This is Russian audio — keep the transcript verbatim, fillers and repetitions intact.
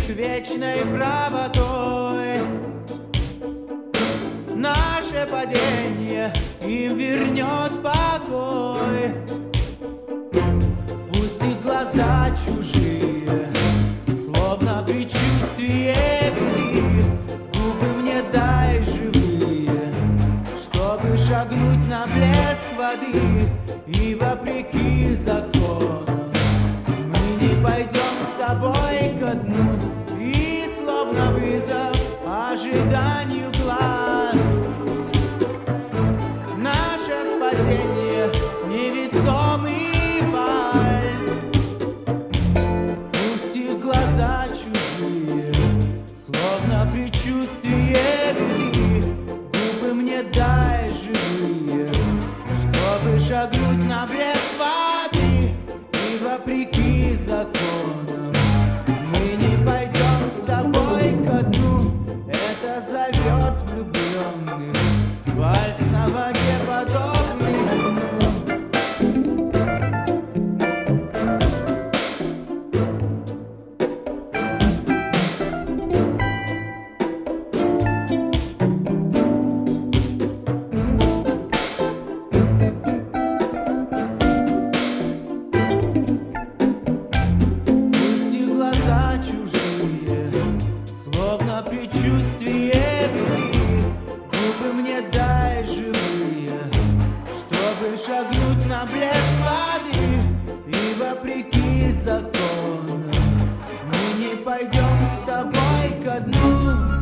их вечной правотой. Наше падение им вернет покой. Пусть их глаза чужие, словно предчувствие беды. Губы мне дай живые, чтобы шагнуть на блеск воды. И вопреки законам мы не пойдем с тобой ко дну. И словно вызов ожиданию глаз, наше спасение невесомый вальс. Пусть их глаза чужие, словно предчувствие беды. Губы мне дай живые, чтобы шагнуть на блеск воды. И вопреки законам мы не пойдем с тобой ко дну. Это зовет влюбленных вальс на воде, подобный сну. Пусть их глаза чужие, словно предчувствие беды. Губы мне дай живые, чтобы шагнуть на блеск воды. И вопреки законам мы не пойдем с тобой ко дну.